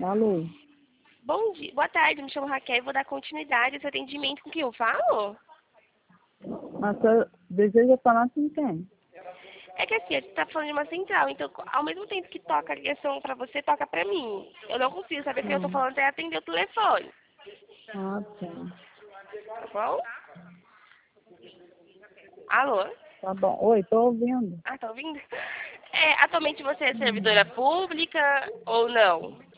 Alô? Bom dia, boa tarde, me chamo Raquel e vou dar continuidade a esse atendimento com quem eu falo. Mas você deseja falar com quem? É que assim, a gente tá falando de uma central, então ao mesmo tempo que toca a ligação pra você, toca pra mim. Eu não consigo saber quem eu tô Hum. falando até atender o telefone, Ah, tá. tá bom? Alô? Tá bom. Oi, tô ouvindo. Ah, tá ouvindo? Atualmente você é servidora pública ou não?